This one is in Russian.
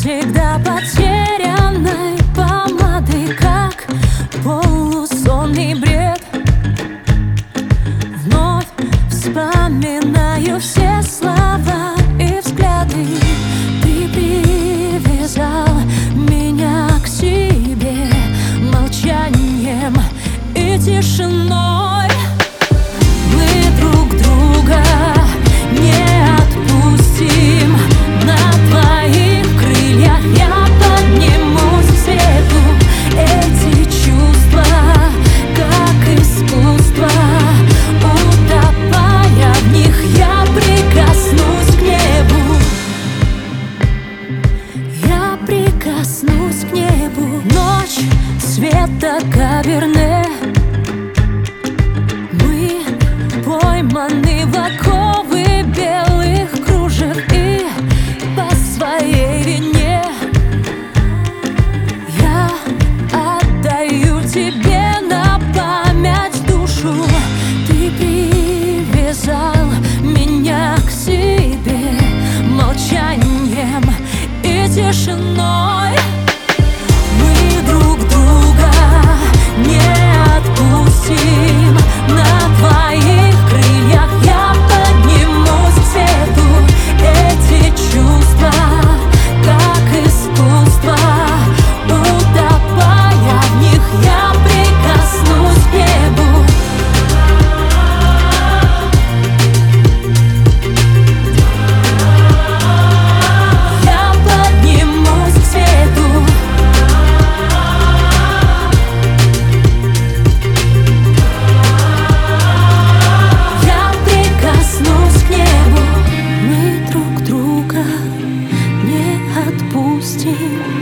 Всегда потерянной помадой, как полусонный бред. Вновь вспоминаю все слова и взгляды. Ты привязал меня к себе молчанием и тишиной. Мы друг друга не отпустим. На твоих крыльях я поднимусь к свету. Эти чувства, как искусство, утопая в них, я прикоснусь к небу. Я прикоснусь к небу. Ночь света каверне. Мы пойманы в оковы белых кружев и по своей вине. Я отдаю тебе на память душу. Ты привязал меня к себе молчанием и тишиной. Мы друг друга не отпустим. На твоих крыльях я поднимусь к свету. Эти чувства, как искусство, утопая в них, я прикоснусь к небу. Я поднимусь к свету. Я прикоснусь к небу. Мы друг друга не отпустим.